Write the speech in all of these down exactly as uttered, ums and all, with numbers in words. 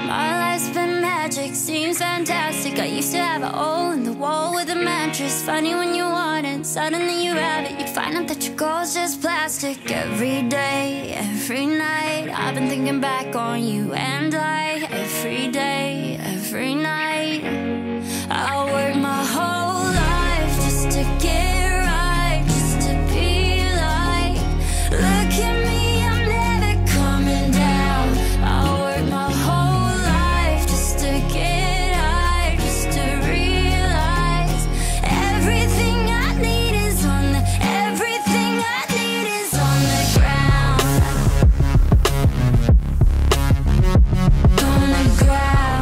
My life's been magic, seems fantastic. I used to have a hole in the wall with a mattress. Funny when you want it, suddenly you have it. You find out that your goal's just plastic. Every day, every night, I've been thinking back on you and I. Every day, every night, I'll work my whole life just to get right, just to be like, look at me, I'm never coming down. I'll work my whole life just to get high, just to realize everything I need is on the, everything I need is on the ground. On the ground.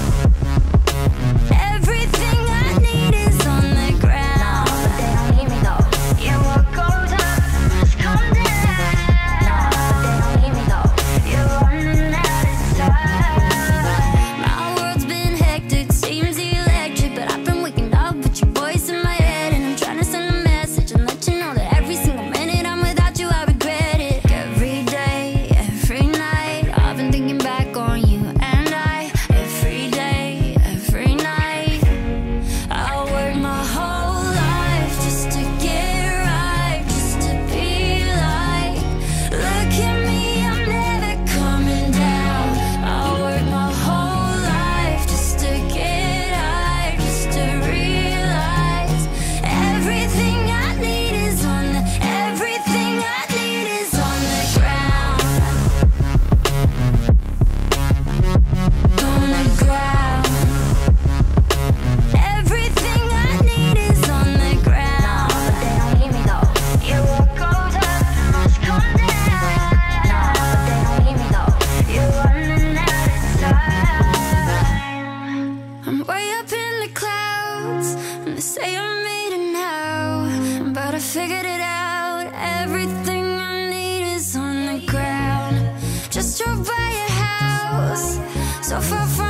Everything I need is on the ground. But they don't need me though. Yeah, what goes up must come down. No, but they don't need me though. You're running out of time. My world's been hectic, seems electric, but I've been waking up with your voice in my head, and I'm trying to send a message and let you know that every single minute I'm without you, I regret it. Every day, every night, I've been thinking back on you and I. Every day, every night, I'll work my whole life just to get right, just to be like, look at me, I'm never coming down. I'll work my whole life just to get high, just to realize everything I need is on the, everything I need is on the ground. On the ground. Everything I need is on the ground. No, but they don't need me though. Yeah, what goes up must come down. No, but they don't need me though. You're running out of time. I'm way up in the clouds, and they say I'm made it now, but I figured it out. Everything I need is on the ground. Just drove by your house, so far from